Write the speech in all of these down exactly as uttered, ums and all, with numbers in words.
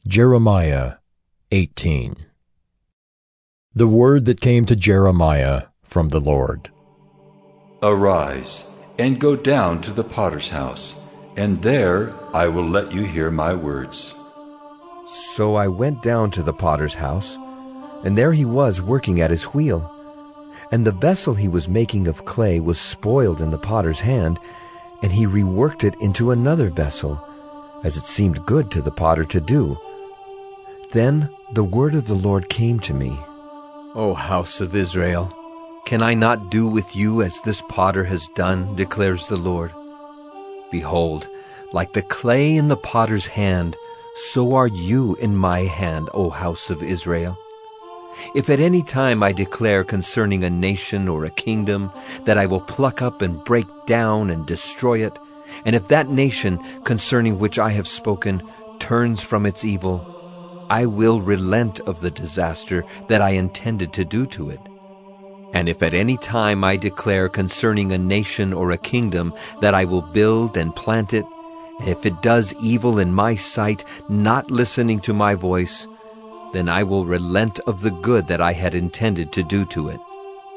Jeremiah eighteen. The word that came to Jeremiah from the Lord. Arise, and go down to the potter's house, and there I will let you hear my words. So I went down to the potter's house, and there he was working at his wheel. And the vessel he was making of clay was spoiled in the potter's hand, and he reworked it into another vessel, as it seemed good to the potter to do. Then the word of the Lord came to me. O house of Israel, can I not do with you as this potter has done, declares the Lord? Behold, like the clay in the potter's hand, so are you in my hand, O house of Israel. If at any time I declare concerning a nation or a kingdom that I will pluck up and break down and destroy it, and if that nation concerning which I have spoken turns from its evil, I will relent of the disaster that I intended to do to it. And if at any time I declare concerning a nation or a kingdom that I will build and plant it, and if it does evil in my sight, not listening to my voice, then I will relent of the good that I had intended to do to it.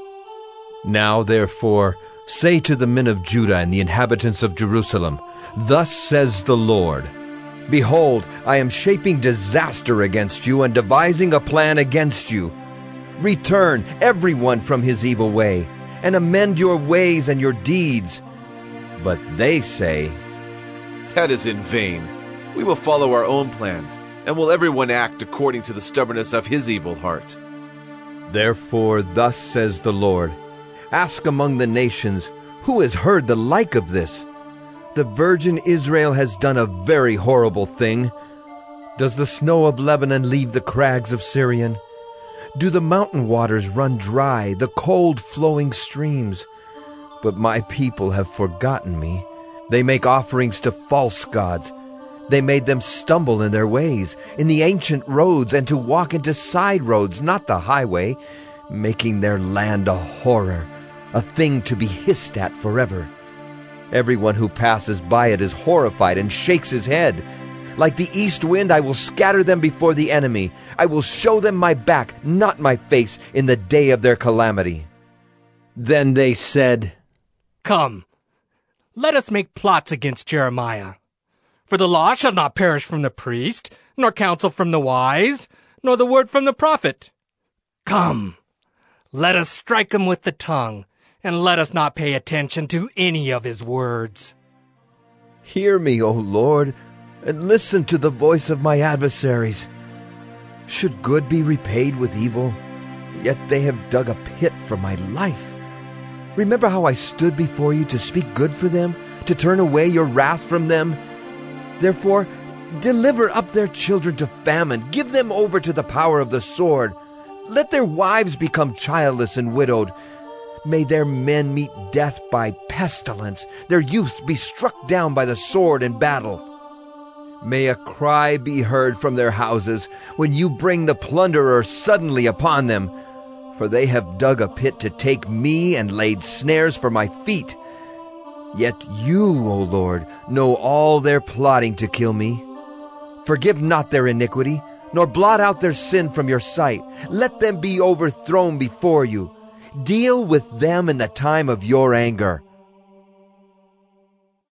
Now therefore, say to the men of Judah and the inhabitants of Jerusalem, Thus says the Lord, Behold, I am shaping disaster against you and devising a plan against you. Return, everyone, from his evil way, and amend your ways and your deeds. But they say, That is in vain. We will follow our own plans, and will everyone act according to the stubbornness of his evil heart. Therefore thus says the Lord, Ask among the nations, who has heard the like of this? The virgin Israel has done a very horrible thing. Does the snow of Lebanon leave the crags of Syrian? Do the mountain waters run dry, the cold flowing streams? But my people have forgotten me. They make offerings to false gods. They made them stumble in their ways, in the ancient roads, and to walk into side roads, not the highway, making their land a horror, a thing to be hissed at forever. Everyone who passes by it is horrified and shakes his head. Like the east wind, I will scatter them before the enemy. I will show them my back, not my face, in the day of their calamity. Then they said, Come, let us make plots against Jeremiah. For the law shall not perish from the priest, nor counsel from the wise, nor the word from the prophet. Come, let us strike him with the tongue, and let us not pay attention to any of his words. Hear me, O Lord, and listen to the voice of my adversaries. Should good be repaid with evil? Yet they have dug a pit for my life. Remember how I stood before you to speak good for them, to turn away your wrath from them? Therefore, deliver up their children to famine. Give them over to the power of the sword. Let their wives become childless and widowed. May their men meet death by pestilence, their youths be struck down by the sword in battle. May a cry be heard from their houses when you bring the plunderer suddenly upon them, for they have dug a pit to take me and laid snares for my feet. Yet you, O Lord, know all their plotting to kill me. Forgive not their iniquity, nor blot out their sin from your sight. Let them be overthrown before you. Deal with them in the time of your anger.